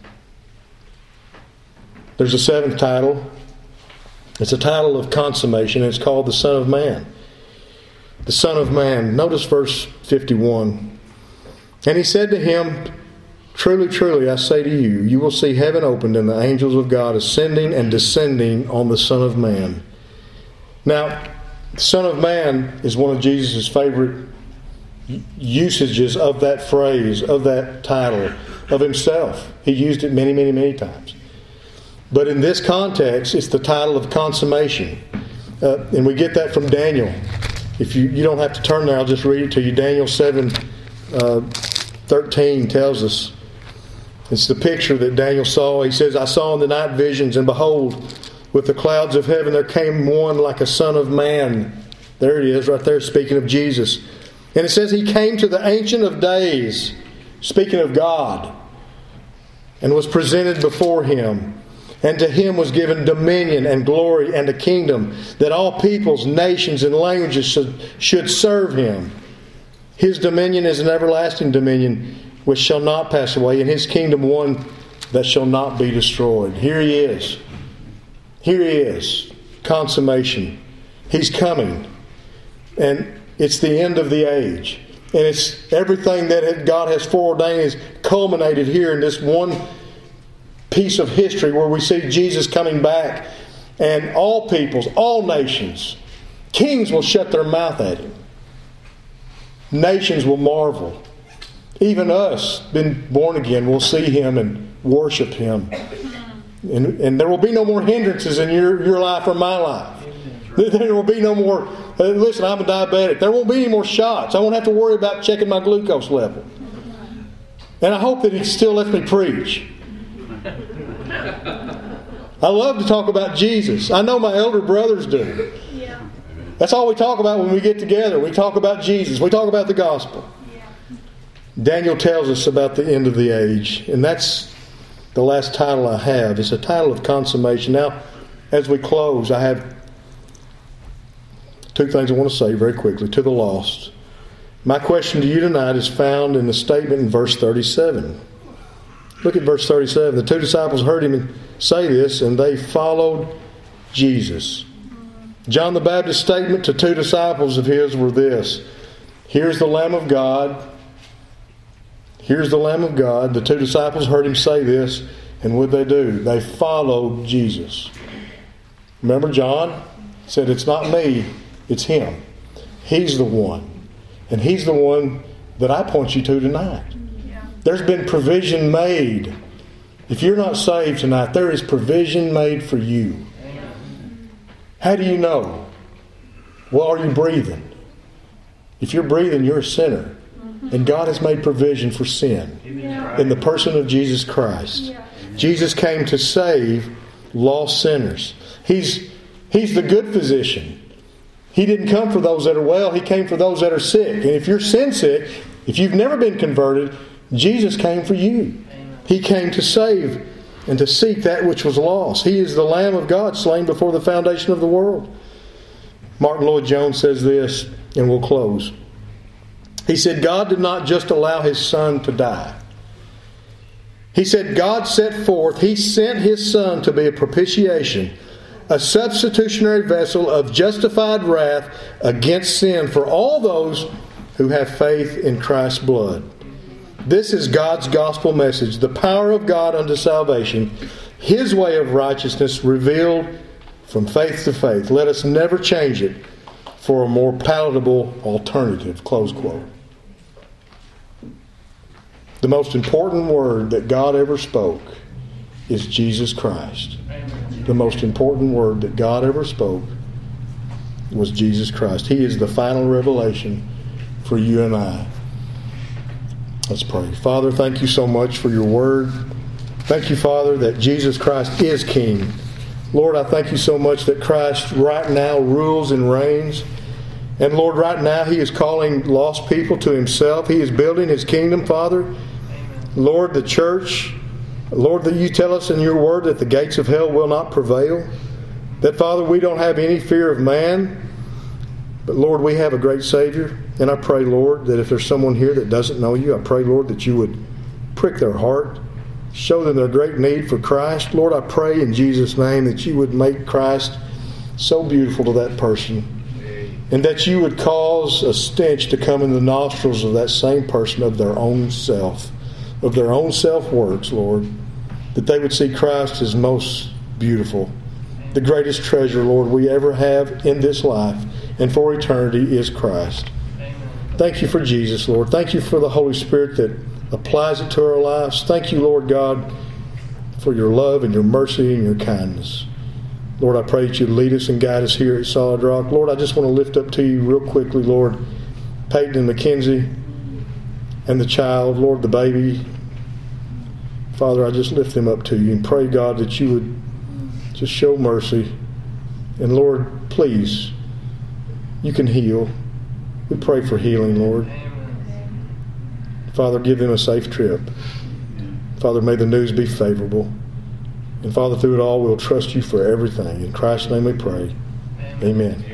There's a seventh title. It's a title of consummation, and it's called the Son of Man. The Son of Man. Notice verse fifty-one. And He said to him, Truly, truly, I say to you, you will see heaven opened and the angels of God ascending and descending on the Son of Man. Now, the Son of Man is one of Jesus' favorite usages of that phrase, of that title, of Himself. He used it many, many, many times. But in this context, it's the title of consummation. Uh, and we get that from Daniel. If you, you don't have to turn there, I'll just read it to you. Daniel seven uh, thirteen tells us. It's the picture that Daniel saw. He says, I saw in the night visions, and behold, with the clouds of heaven there came one like a son of man. There it is, right there, speaking of Jesus. And it says he came to the Ancient of Days, speaking of God, and was presented before him. And to him was given dominion and glory and a kingdom, that all peoples, nations, and languages should, should serve him. His dominion is an everlasting dominion, which shall not pass away, and his kingdom one that shall not be destroyed. Here he is. Here he is. Consummation. He's coming. And it's the end of the age. And it's everything that God has foreordained is culminated here in this one piece of history where we see Jesus coming back. And all peoples, all nations, kings will shut their mouth at him. Nations will marvel. Even us, been born again, will see him and worship him. And, and there will be no more hindrances in your, your life or my life. There will be no more, uh, listen, I'm a diabetic. There won't be any more shots. I won't have to worry about checking my glucose level. And I hope that he still lets me preach. I love to talk about Jesus. I know my elder brothers do. That's all we talk about when we get together. We talk about Jesus. We talk about the gospel. Daniel tells us about the end of the age. And that's the last title I have. It's a title of consummation. Now, as we close, I have two things I want to say very quickly to the lost. My question to you tonight is found in the statement in verse thirty-seven. Look at verse thirty-seven. The two disciples heard him say this, and they followed Jesus. John the Baptist's statement to two disciples of his were this. Here's the Lamb of God. Here's the Lamb of God. The two disciples heard him say this, and what did they do? They followed Jesus. Remember John said, it's not me, it's him. He's the one. And he's the one that I point you to tonight. Yeah. There's been provision made. If you're not saved tonight, there is provision made for you. How do you know? Well, are you breathing? If you're breathing, you're a sinner. And God has made provision for sin yeah. in the person of Jesus Christ. Yeah. Jesus came to save lost sinners. He's, he's the good physician. He didn't come for those that are well. He came for those that are sick. And if you're sin sick, if you've never been converted, Jesus came for you. He came to save and to seek that which was lost. He is the Lamb of God slain before the foundation of the world. Martin Lloyd-Jones says this, and we'll close. He said, God did not just allow His Son to die. He said, God set forth, He sent His Son to be a propitiation, a substitutionary vessel of justified wrath against sin for all those who have faith in Christ's blood. This is God's gospel message, the power of God unto salvation, His way of righteousness revealed from faith to faith. Let us never change it for a more palatable alternative. Close quote. The most important word that God ever spoke is Jesus Christ. The most important word that God ever spoke was Jesus Christ. He is the final revelation for you and I. Let's pray. Father, thank you so much for your word. Thank you, Father, that Jesus Christ is King. Lord, I thank you so much that Christ right now rules and reigns. And Lord, right now He is calling lost people to Himself. He is building His kingdom, Father. Lord, the church, Lord, that you tell us in your word that the gates of hell will not prevail. That, Father, we don't have any fear of man. But, Lord, we have a great Savior. And I pray, Lord, that if there's someone here that doesn't know you, I pray, Lord, that you would prick their heart. Show them their great need for Christ. Lord, I pray in Jesus' name that you would make Christ so beautiful to that person. And that you would cause a stench to come in the nostrils of that same person of their own self. Of their own self-works, Lord, that they would see Christ as most beautiful. The greatest treasure, Lord, we ever have in this life and for eternity is Christ. Amen. Thank you for Jesus, Lord. Thank you for the Holy Spirit that applies it to our lives. Thank you, Lord God, for your love and your mercy and your kindness. Lord, I pray that you lead us and guide us here at Solid Rock. Lord, I just want to lift up to you real quickly, Lord, Peyton and Mackenzie and the child, Lord, the baby. Father, I just lift them up to you and pray, God, that you would just show mercy. And Lord, please, you can heal. We pray for healing, Lord. Father, give them a safe trip. Father, may the news be favorable. And Father, through it all, we'll trust you for everything. In Christ's name we pray. Amen.